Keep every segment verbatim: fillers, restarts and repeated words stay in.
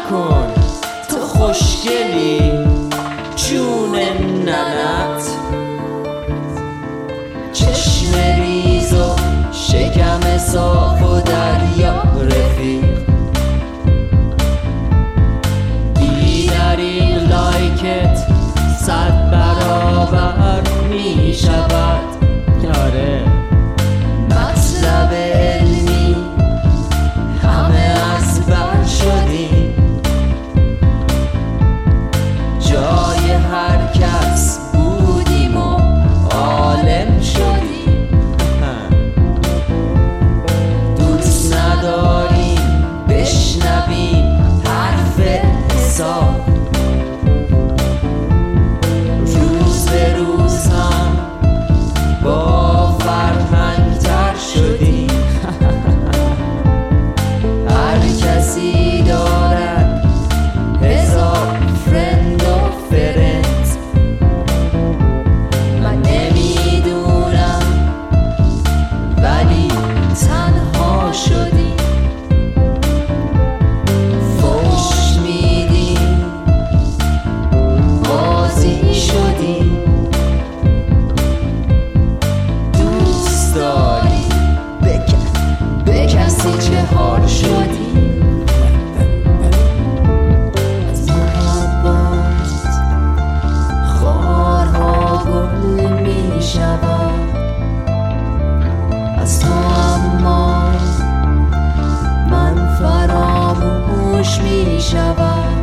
نکن تو خوشگلی جون ننت، چشم ریز و شکم صاف و دریا رفیق، بی دریغ لایکت صد برابر می شود. آره مطلب علمی همه از بر شدیم، جای هر کس بودیم و عالم شدیم. دوست نداریم بشنویم حرف حساب، روز به روز هم با فرهنگ تر شدیم. هر کسی دارد هزار فرند و فرند، من نمیدونم ولی تنها شدیم. فوش میدیم بازی شدیم، دوست داری به کسی چه حال شدیم. از محبت خارها گل می شود، از تو اما من فراموش می شود.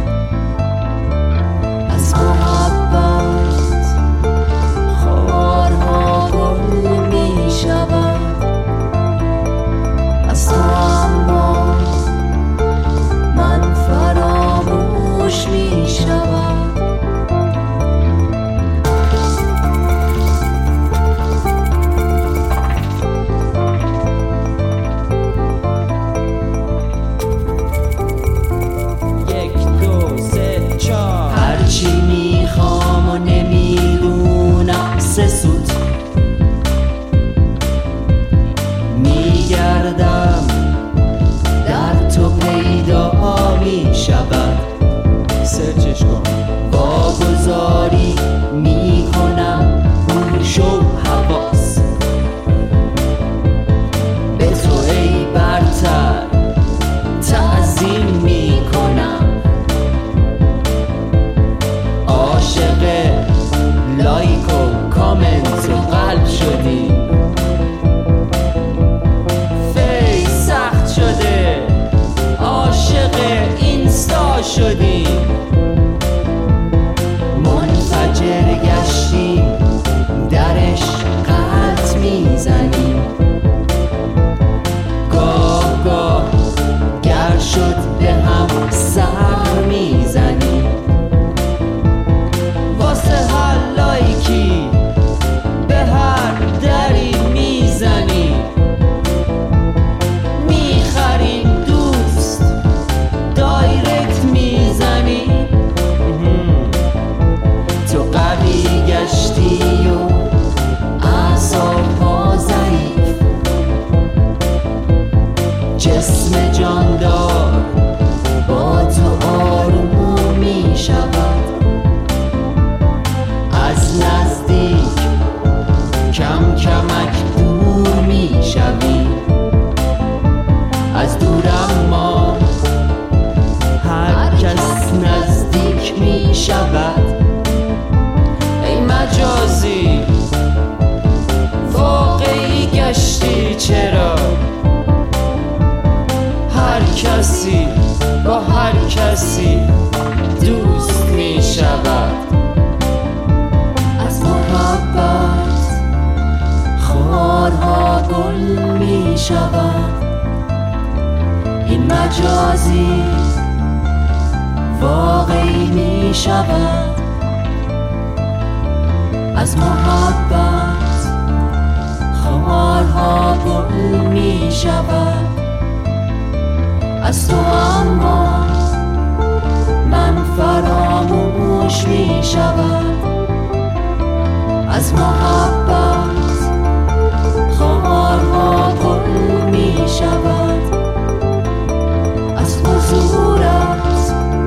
از محبت خارها گل می شود، از تو اما من فراموش می شود. یک دو سه چهار، هرچی میخوام و نمیدونم سه سوت میگردم در تو پیدا می شود. سرچش کن واگذاری میکنم هوش و حواس به تو ای برتر تعظیم میکنم. عاشق لایک و کامنت و قلب شدیم، فیس سخت شده عاشق اینستا شدیم. منفجر گشتیم درش قلط میزنیم، گاه گاه گر شد به هم سر میزنیم. واسه هر لایکی به هر دری میزنیم، میخریم دوست دایرکت میزنیم. تو قوی گشتی و اعصاب‌ها ضعیف، جسم جاندار با تو آروم می شود. از نزدیک کم کمک دور می شوی، از دور اما هر کس نزدیک می شود. ای مجازی واقعی گشتی چرا؟ هر کسی با هر کسی دوست می شود. از محبت خارها گل می شود. این مجازی واقعی می شود. از محبت خارها گل می شود. از تو اما من فراموش می شود. از محبت خارها گل می شود. از حضورت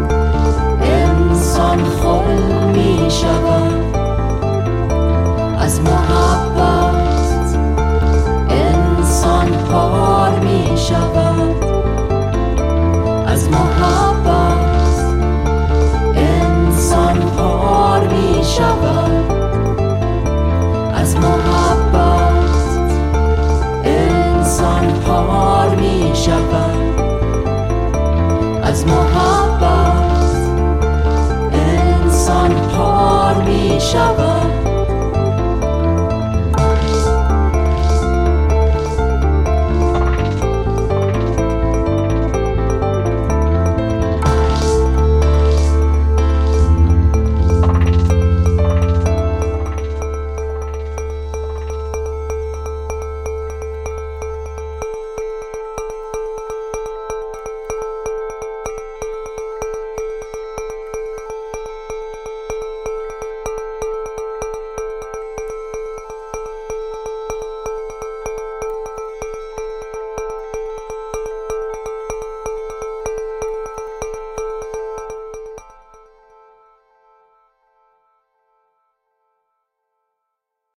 از محبت انسان پار می شود.